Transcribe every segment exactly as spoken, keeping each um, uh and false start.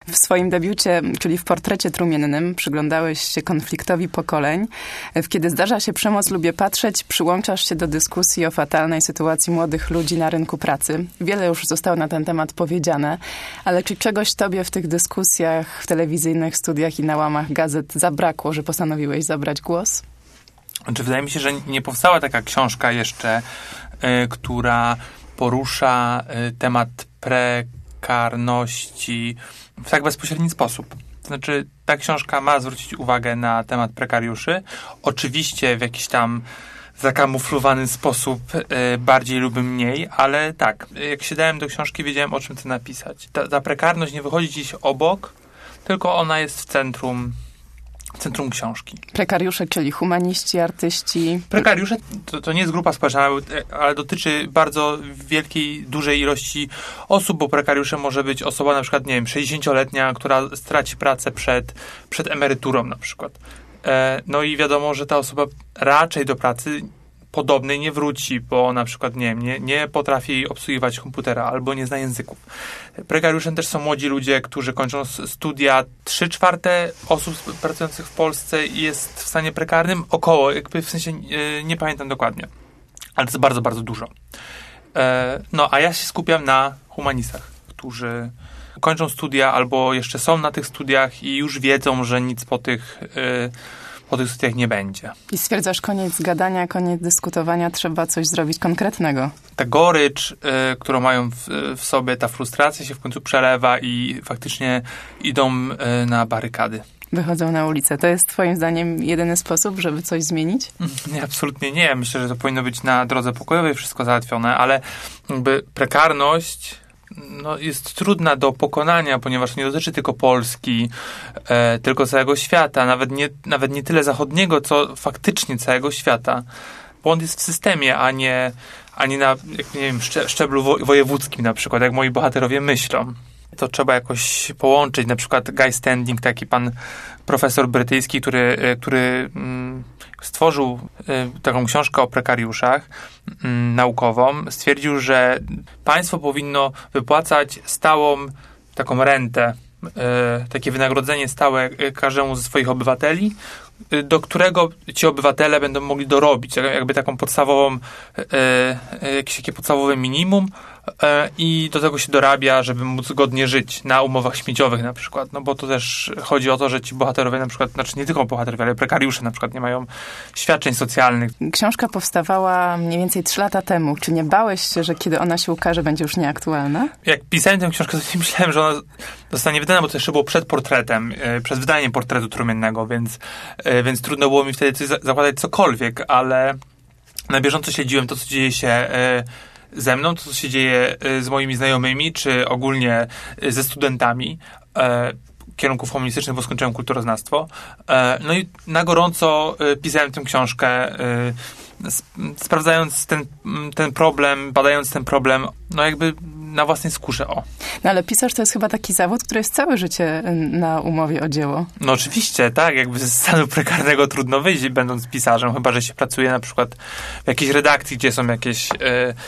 W swoim debiucie, czyli w Portrecie trumiennym, przyglądałeś się konfliktowi pokoleń. W Kiedy zdarza się przemoc, lubię patrzeć, przyłączasz się do dyskusji o fatalnej sytuacji młodych ludzi na rynku pracy. Wiele już zostało na ten temat powiedziane, ale czy czegoś tobie w tych dyskusjach, w telewizyjnych studiach i na łamach gazet zabrakło, że postanowiłeś zabrać głos? Znaczy, wydaje mi się, że nie powstała taka książka jeszcze, y, która porusza y, temat prekarności w tak bezpośredni sposób. To znaczy, ta książka ma zwrócić uwagę na temat prekariuszy. Oczywiście w jakiś tam zakamuflowany sposób y, bardziej lub mniej, ale tak, jak się dałem do książki, wiedziałem, o czym chcę napisać. Ta, ta prekarność nie wychodzi gdzieś obok, tylko ona jest w centrum w centrum książki. Prekariusze, czyli humaniści, artyści. Prekariusze to, to nie jest grupa społeczna, ale, ale dotyczy bardzo wielkiej, dużej ilości osób, bo prekariuszem może być osoba na przykład, nie wiem, sześćdziesięcioletnia, która straci pracę przed, przed emeryturą na przykład. E, no i wiadomo, że ta osoba raczej do pracy podobnej nie wróci, bo na przykład, nie wiem, nie, nie potrafi obsługiwać komputera albo nie zna języków. Prekariuszem też są młodzi ludzie, którzy kończą studia. Trzy czwarte osób pracujących w Polsce jest w stanie prekarnym. Około, jakby w sensie nie, nie pamiętam dokładnie. Ale to jest bardzo, bardzo dużo. E, no, a ja się skupiam na humanistach, którzy kończą studia albo jeszcze są na tych studiach i już wiedzą, że nic po tych e, po tych studiach nie będzie. I stwierdzasz, koniec gadania, koniec dyskutowania, trzeba coś zrobić konkretnego. Ta gorycz, y, którą mają w, w sobie, ta frustracja się w końcu przelewa i faktycznie idą y, na barykady. Wychodzą na ulicę. To jest twoim zdaniem jedyny sposób, żeby coś zmienić? Nie, absolutnie nie. Myślę, że to powinno być na drodze pokojowej wszystko załatwione, ale jakby prekarność no, jest trudna do pokonania, ponieważ nie dotyczy tylko Polski, e, tylko całego świata, nawet nie, nawet nie tyle zachodniego, co faktycznie całego świata. Błąd jest w systemie, a nie, a nie na jak, nie wiem, szcze, szczeblu wo, wojewódzkim na przykład, jak moi bohaterowie myślą. To trzeba jakoś połączyć. Na przykład Guy Standing, taki pan profesor brytyjski, który, który mm, stworzył y, taką książkę o prekariuszach y, naukową, stwierdził, że państwo powinno wypłacać stałą taką rentę, y, takie wynagrodzenie stałe y, każdemu ze swoich obywateli, y, do którego ci obywatele będą mogli dorobić, jakby taką podstawową, y, y, jakieś takie podstawowe minimum, i do tego się dorabia, żeby móc godnie żyć na umowach śmieciowych na przykład, no bo to też chodzi o to, że ci bohaterowie na przykład, znaczy nie tylko bohaterowie, ale prekariusze na przykład nie mają świadczeń socjalnych. Książka powstawała mniej więcej trzy lata temu. Czy nie bałeś się, że kiedy ona się ukaże, będzie już nieaktualna? Jak pisałem tę książkę, to nie myślałem, że ona zostanie wydana, bo to jeszcze było przed portretem, przed wydaniem Portretu trumiennego, więc, więc trudno było mi wtedy coś zakładać cokolwiek, ale na bieżąco śledziłem to, co dzieje się ze mną, to co się dzieje z moimi znajomymi, czy ogólnie ze studentami e, kierunków humanistycznych, bo skończyłem kulturoznawstwo. E, no i na gorąco e, pisałem tę książkę, e, sp- sprawdzając ten, ten problem, badając ten problem, no jakby na własnej skórze, o. No ale pisarz to jest chyba taki zawód, który jest całe życie na umowie o dzieło. No oczywiście, tak. Jakby ze stanu prekarnego trudno wyjść, będąc pisarzem, chyba że się pracuje na przykład w jakiejś redakcji, gdzie są jakieś y,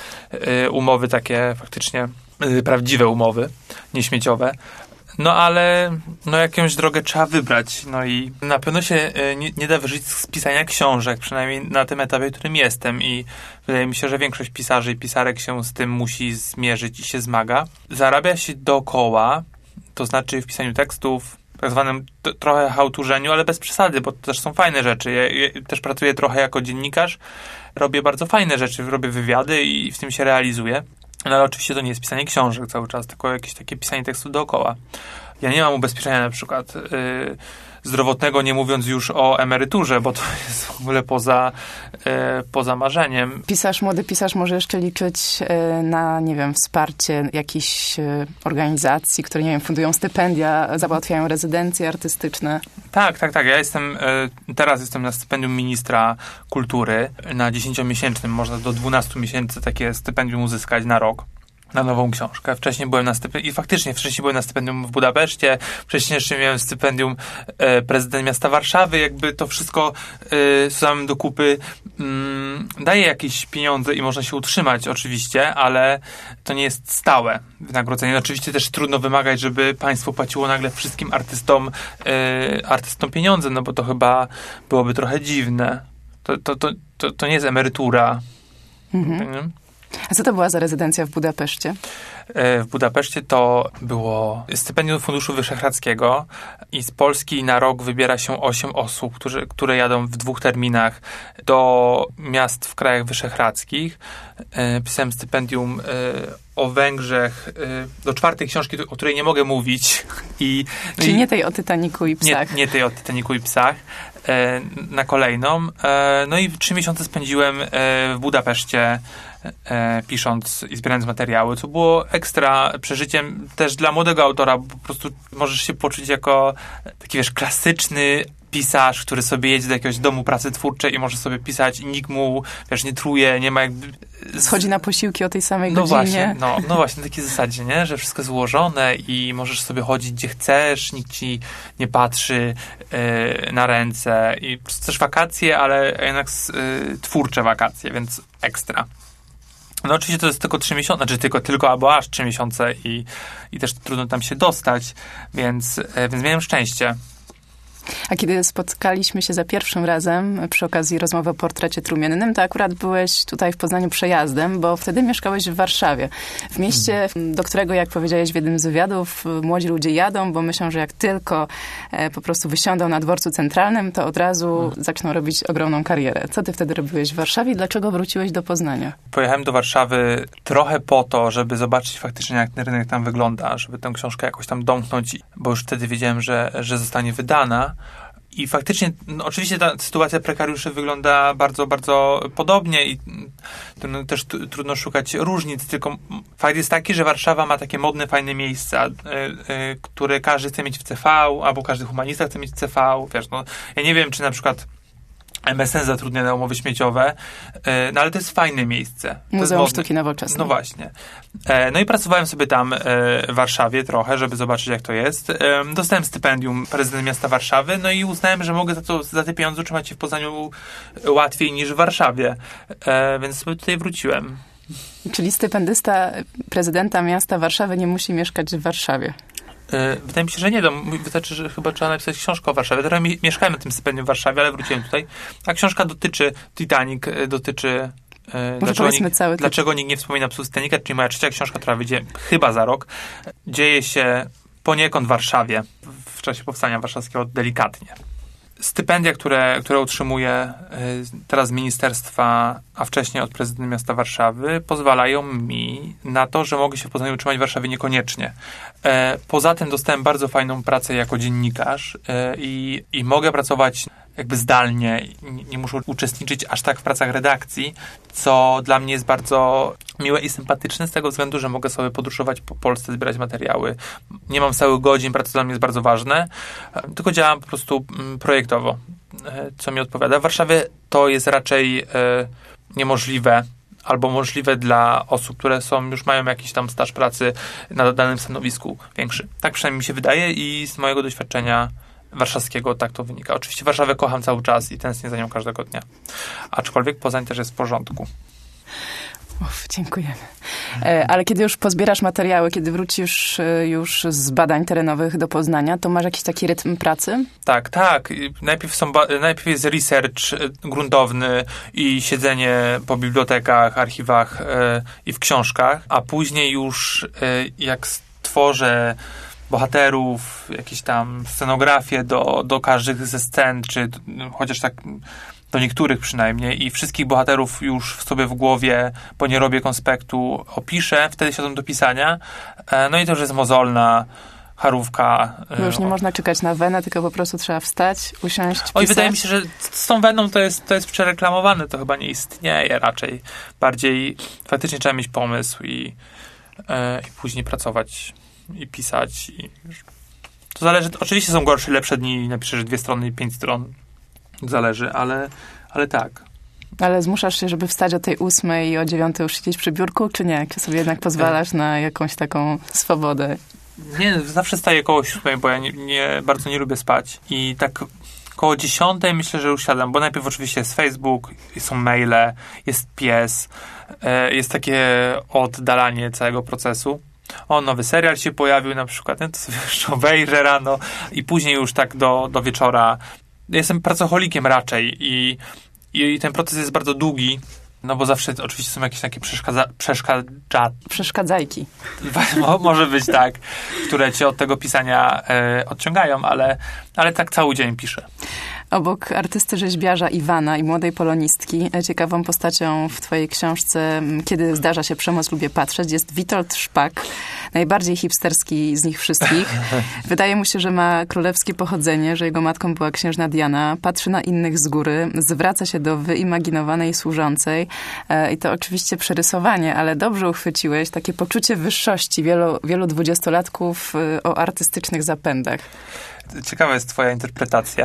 y, umowy takie faktycznie y, prawdziwe umowy, nieśmieciowe. No ale no jakąś drogę trzeba wybrać. No i na pewno się y, nie, nie da wyżyć z pisania książek, przynajmniej na tym etapie, w którym jestem. I wydaje mi się, że większość pisarzy i pisarek się z tym musi zmierzyć i się zmaga. Zarabia się dookoła, to znaczy w pisaniu tekstów, tak zwanym t- trochę chałturzeniu, ale bez przesady, bo to też są fajne rzeczy. Ja, ja też pracuję trochę jako dziennikarz, robię bardzo fajne rzeczy, robię wywiady i w tym się realizuję. No ale oczywiście to nie jest pisanie książek cały czas, tylko jakieś takie pisanie tekstu dookoła. Ja nie mam ubezpieczenia na przykład yy, zdrowotnego, nie mówiąc już o emeryturze, bo to jest w ogóle poza, yy, poza marzeniem. Pisarz, młody pisarz może jeszcze liczyć yy, na, nie wiem, wsparcie jakichś yy, organizacji, które, nie wiem, fundują stypendia, załatwiają rezydencje artystyczne. Tak, tak, tak. Ja jestem, yy, teraz jestem na stypendium ministra kultury na dziesięciomiesięcznym, można do dwunastu miesięcy takie stypendium uzyskać na rok. na nową książkę. Wcześniej byłem na stypendium i faktycznie wcześniej byłem na stypendium w Budapeszcie, wcześniej jeszcze miałem stypendium e, prezydent miasta Warszawy, jakby to wszystko e, samym do kupy mm, daje jakieś pieniądze i można się utrzymać oczywiście, ale to nie jest stałe wynagrodzenie. Oczywiście też trudno wymagać, żeby państwo płaciło nagle wszystkim artystom e, artystom pieniądze, no bo to chyba byłoby trochę dziwne. To, to, to, to, to nie jest emerytura. Mhm. A co to była za rezydencja w Budapeszcie? W Budapeszcie to było stypendium Funduszu Wyszehradzkiego i z Polski na rok wybiera się osiem osób, którzy, które jadą w dwóch terminach do miast w krajach wyszehradzkich. Pisałem stypendium o Węgrzech do czwartej książki, o której nie mogę mówić. I, Czyli i, nie tej o Titaniku i psach. Nie, nie tej o Titaniku i psach. Na kolejną. No i trzy miesiące spędziłem w Budapeszcie E, pisząc i zbierając materiały, co było ekstra przeżyciem też dla młodego autora, bo po prostu możesz się poczuć jako taki, wiesz, klasyczny pisarz, który sobie jedzie do jakiegoś domu pracy twórczej i może sobie pisać i nikt mu, wiesz, nie truje, nie ma jakby... Schodzi na posiłki o tej samej no godzinie. Właśnie, no, no właśnie, na takiej zasadzie, nie? Że wszystko jest złożone i możesz sobie chodzić gdzie chcesz, nikt ci nie patrzy yy, na ręce i też wakacje, ale jednak yy, twórcze wakacje, więc ekstra. No oczywiście to jest tylko trzy miesiące, znaczy tylko, tylko albo aż trzy miesiące i, i też trudno tam się dostać, więc, więc miałem szczęście. A kiedy spotkaliśmy się za pierwszym razem przy okazji rozmowy o portrecie trumiennym, to akurat byłeś tutaj w Poznaniu przejazdem, bo wtedy mieszkałeś w Warszawie. W mieście, do którego, jak powiedziałeś w jednym z wywiadów, młodzi ludzie jadą, bo myślą, że jak tylko e, po prostu wysiądą na dworcu centralnym, to od razu hmm. zaczną robić ogromną karierę. Co ty wtedy robiłeś w Warszawie i dlaczego wróciłeś do Poznania? Pojechałem do Warszawy trochę po to, żeby zobaczyć faktycznie, jak ten rynek tam wygląda, żeby tę książkę jakoś tam domknąć, bo już wtedy wiedziałem, że, że zostanie wydana. I faktycznie, no oczywiście ta sytuacja prekariuszy wygląda bardzo, bardzo podobnie i no, też t- trudno szukać różnic, tylko fakt jest taki, że Warszawa ma takie modne, fajne miejsca, y, y, które każdy chce mieć w C V, albo każdy humanista chce mieć w C V, wiesz, no, ja nie wiem, czy na przykład M S N zatrudnia na umowy śmieciowe, no ale to jest fajne miejsce. Muzeum Sztuki Nowoczesnej. No właśnie. No i pracowałem sobie tam w Warszawie trochę, żeby zobaczyć, jak to jest. Dostałem stypendium prezydent miasta Warszawy, no i uznałem, że mogę za, to, za te pieniądze utrzymać się w Poznaniu łatwiej niż w Warszawie. Więc sobie tutaj wróciłem. Czyli stypendysta prezydenta miasta Warszawy nie musi mieszkać w Warszawie. Wydaje mi się, że nie. Wystarczy, że chyba trzeba napisać książkę o Warszawie. Teraz mieszkałem na tym stypendium w Warszawie, ale wróciłem tutaj. A książka dotyczy Titanic, dotyczy... Może dlaczego nikt, cały dlaczego nikt nie wspomina psów z Titanica, czyli moja trzecia książka, która wyjdzie chyba za rok. Dzieje się poniekąd w Warszawie, w czasie powstania warszawskiego, delikatnie. Stypendia, które, które otrzymuję teraz z ministerstwa, a wcześniej od prezydenta miasta Warszawy, pozwalają mi na to, że mogę się w Poznaniu utrzymać w Warszawie niekoniecznie. Poza tym dostałem bardzo fajną pracę jako dziennikarz i, i mogę pracować jakby zdalnie, nie, nie muszę uczestniczyć aż tak w pracach redakcji, co dla mnie jest bardzo miłe i sympatyczne z tego względu, że mogę sobie podróżować po Polsce, zbierać materiały. Nie mam stałych godzin, praca dla mnie jest bardzo ważna, tylko działam po prostu projektowo, co mi odpowiada. W Warszawie to jest raczej e, niemożliwe, albo możliwe dla osób, które są, już mają jakiś tam staż pracy na danym stanowisku większy. Tak przynajmniej mi się wydaje i z mojego doświadczenia warszawskiego tak to wynika. Oczywiście Warszawę kocham cały czas i tęsknię za nią każdego dnia. Aczkolwiek Poznań też jest w porządku. Uf, dziękujemy. E, ale kiedy już pozbierasz materiały, kiedy wrócisz już z badań terenowych do Poznania, to masz jakiś taki rytm pracy? Tak, tak. Najpierw, są ba- najpierw jest research gruntowny i siedzenie po bibliotekach, archiwach e, i w książkach, a później już e, jak stworzę bohaterów, jakieś tam scenografię do, do każdych ze scen, czy chociaż tak do niektórych przynajmniej i wszystkich bohaterów już w sobie w głowie, bo nie robię konspektu, opiszę, wtedy siadam do pisania. No i to już jest mozolna charówka. Bo już nie o... można czekać na wenę, tylko po prostu trzeba wstać, usiąść, pisać. Oj, wydaje mi się, że z tą weną to jest, to jest przereklamowane, to chyba nie istnieje raczej. Bardziej faktycznie trzeba mieć pomysł i, e, i później pracować i pisać. I to zależy, oczywiście są gorsze, lepsze dni, napiszesz dwie strony i pięć stron. Zależy, ale, ale tak. Ale zmuszasz się, żeby wstać o tej ósmej i o dziewiątej już siedzieć przy biurku, czy nie? Czy sobie jednak pozwalasz na jakąś taką swobodę? Nie, zawsze staję koło siódmej, bo ja nie, nie, bardzo nie lubię spać. I tak koło dziesiątej myślę, że już siadam, bo najpierw oczywiście jest Facebook, są maile, jest pies, jest takie oddalanie całego procesu. O, nowy serial się pojawił na przykład, no to sobie jeszcze obejrzę rano i później już tak do, do wieczora. Jestem pracocholikiem raczej i, i ten proces jest bardzo długi, no bo zawsze oczywiście są jakieś takie przeszkadza, przeszkadza... przeszkadzajki. Mo, może być tak, które cię od tego pisania e, odciągają, ale, ale tak cały dzień piszę. Obok artysty rzeźbiarza Iwana i młodej polonistki, ciekawą postacią w twojej książce Kiedy zdarza się przemoc, lubię patrzeć, jest Witold Szpak, najbardziej hipsterski z nich wszystkich. Wydaje mu się, że ma królewskie pochodzenie, że jego matką była księżna Diana, patrzy na innych z góry, zwraca się do wyimaginowanej służącej i to oczywiście przerysowanie, ale dobrze uchwyciłeś takie poczucie wyższości wielu, wielu dwudziestolatków o artystycznych zapędach. Ciekawa jest twoja interpretacja.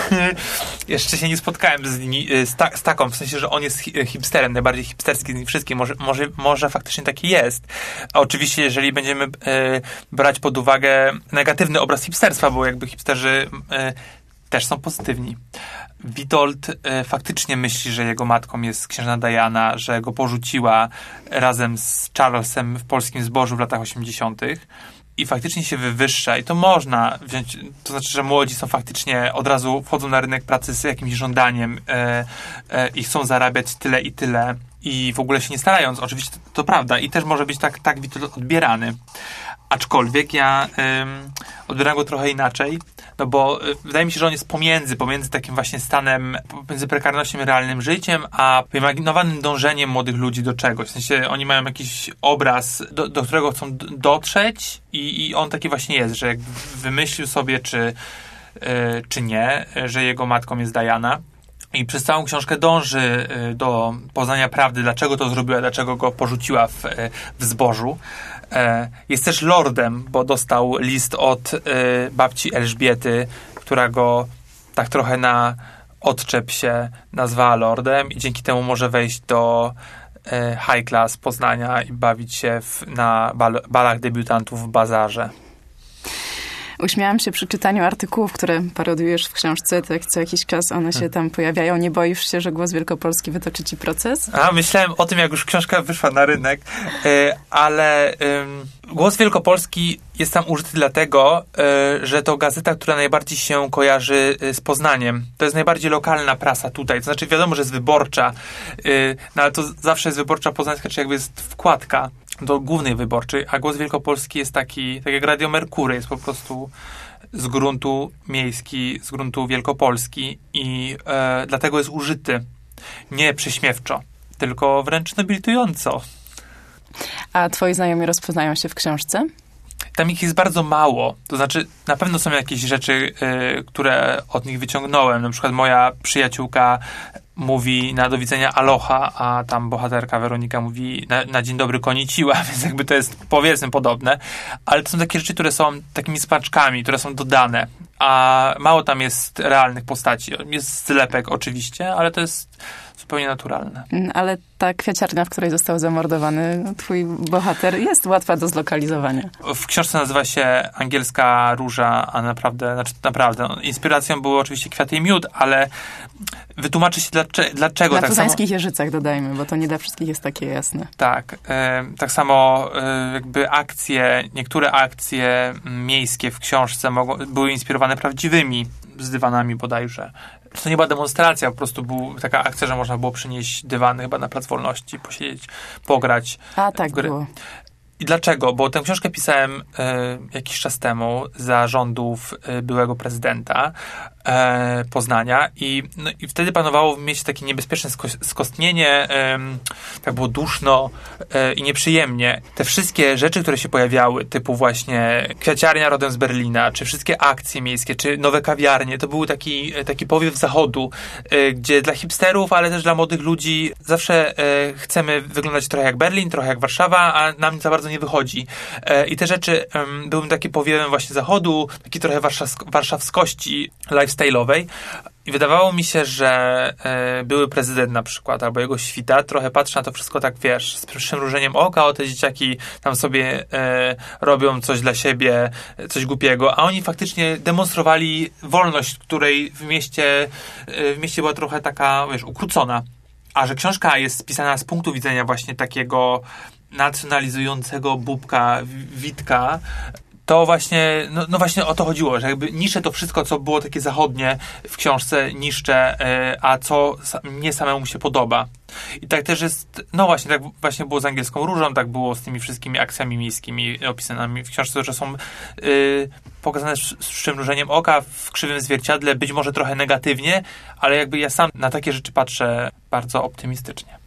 Jeszcze się nie spotkałem z, z, ta, z taką, w sensie, że on jest hipsterem, najbardziej hipsterski z nich wszystkich. Może, może, może faktycznie taki jest. A oczywiście, jeżeli będziemy e, brać pod uwagę negatywny obraz hipsterstwa, bo jakby hipsterzy e, też są pozytywni. Witold e, faktycznie myśli, że jego matką jest księżna Diana, że go porzuciła razem z Charlesem w polskim zbożu w latach osiemdziesiątych. I faktycznie się wywyższa i to można wziąć, to znaczy, że młodzi są faktycznie, od razu wchodzą na rynek pracy z jakimś żądaniem e, e, i chcą zarabiać tyle i tyle i w ogóle się nie starając. Oczywiście to, to prawda i też może być tak, tak odbierany. Aczkolwiek ja ym, odbieram go trochę inaczej, no bo y, wydaje mi się, że on jest pomiędzy, pomiędzy takim właśnie stanem, pomiędzy prekarnością i realnym życiem, a wyimaginowanym dążeniem młodych ludzi do czegoś. W sensie oni mają jakiś obraz, do, do którego chcą d- dotrzeć i, i on taki właśnie jest, że jak wymyślił sobie, czy, y, czy nie, że jego matką jest Diana. I przez całą książkę dąży y, do poznania prawdy, dlaczego to zrobiła, dlaczego go porzuciła w, y, w zbożu. Jest też lordem, bo dostał list od y, babci Elżbiety, która go tak trochę na odczep się nazwała lordem i dzięki temu może wejść do y, high class Poznania i bawić się w, na bal, balach debiutantów w bazarze. Uśmiałam się przy czytaniu artykułów, które parodiujesz w książce, tak co jakiś czas one się tam pojawiają. Nie boisz się, że Głos Wielkopolski wytoczy ci proces? A, myślałem o tym, jak już książka wyszła na rynek, yy, ale yy, Głos Wielkopolski jest tam użyty dlatego, yy, że to gazeta, która najbardziej się kojarzy yy, z Poznaniem. To jest najbardziej lokalna prasa tutaj. To znaczy wiadomo, że jest wyborcza, yy, no ale to zawsze jest wyborcza poznańska, czy jakby jest wkładka do głównej wyborczej, a Głos Wielkopolski jest taki, tak jak Radio Merkury, jest po prostu z gruntu miejski, z gruntu wielkopolski i e, dlatego jest użyty nie prześmiewczo, tylko wręcz nobilitująco. A twoi znajomi rozpoznają się w książce? Tam ich jest bardzo mało. To znaczy, na pewno są jakieś rzeczy, y, które od nich wyciągnąłem. Na przykład moja przyjaciółka mówi na do widzenia aloha, a tam bohaterka Weronika mówi na, na dzień dobry koniciła, więc jakby to jest powiedzmy podobne. Ale to są takie rzeczy, które są takimi smaczkami, które są dodane. A mało tam jest realnych postaci. Jest zlepek oczywiście, ale to jest zupełnie naturalne. Ale ta kwiaciarnia, w której został zamordowany twój bohater, jest łatwa do zlokalizowania. W książce nazywa się Angielska Róża, a naprawdę, znaczy naprawdę, inspiracją były oczywiście kwiaty i miód, ale wytłumaczy się dlaczego. dlaczego Na tak poznańskich samo... Jeżycach dodajmy, bo to nie dla wszystkich jest takie jasne. Tak. E, tak samo e, jakby akcje, niektóre akcje miejskie w książce mogą, były inspirowane prawdziwymi z dywanami bodajże. To nie była demonstracja, po prostu była taka akcja, że można było przynieść dywany chyba na Plac Wolności, posiedzieć, pograć. A tak było. I dlaczego? Bo tę książkę pisałem e, jakiś czas temu za rządów e, byłego prezydenta e, Poznania i, no, i wtedy panowało w mieście takie niebezpieczne sko- skostnienie, e, tak było duszno e, i nieprzyjemnie. Te wszystkie rzeczy, które się pojawiały, typu właśnie kwiaciarnia rodem z Berlina, czy wszystkie akcje miejskie, czy nowe kawiarnie, to był taki, taki powiew zachodu, e, gdzie dla hipsterów, ale też dla młodych ludzi zawsze e, chcemy wyglądać trochę jak Berlin, trochę jak Warszawa, a nam za bardzo bardzo nie wychodzi. I te rzeczy były takie powiewem właśnie zachodu, takiej trochę warszawsk- warszawskości lifestyle'owej. I wydawało mi się, że e, były prezydent na przykład, albo jego świta, trochę patrzy na to wszystko tak, wiesz, z przymrużeniem oka, o te dzieciaki tam sobie e, robią coś dla siebie, coś głupiego, a oni faktycznie demonstrowali wolność, której w mieście, e, w mieście była trochę taka, wiesz, ukrócona. A że książka jest spisana z punktu widzenia właśnie takiego nacjonalizującego Bubka, Witka, to właśnie, no, no właśnie o to chodziło, że jakby niszczę to wszystko, co było takie zachodnie w książce, niszczę, yy, a co sa- mnie samemu się podoba. I tak też jest, no właśnie, tak właśnie było z Angielską Różą, tak było z tymi wszystkimi akcjami miejskimi opisanymi w książce, że są yy, pokazane z, z przymrużeniem oka, w krzywym zwierciadle, być może trochę negatywnie, ale jakby ja sam na takie rzeczy patrzę bardzo optymistycznie.